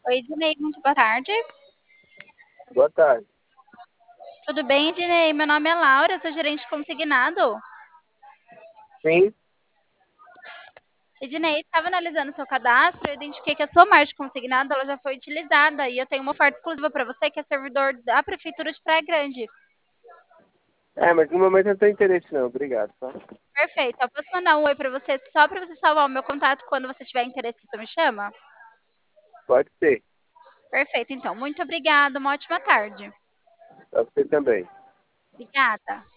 Oi, Ednei, muito boa tarde. Boa tarde. Tudo bem, Ednei? Meu nome é Laura, sou gerente consignado. Sim, Ednei, estava analisando seu cadastro, eu identifiquei que a sua margem consignada ela já foi utilizada e eu tenho uma oferta exclusiva para você que é servidor da Prefeitura de Praia Grande. mas no momento eu não tenho interesse não, obrigado, tá? Perfeito, eu posso mandar um oi para você só para você salvar o meu contato quando você tiver interesse, você me chama? Pode ser, Perfeito, então, muito obrigada, uma ótima tarde. pra você também. Obrigada.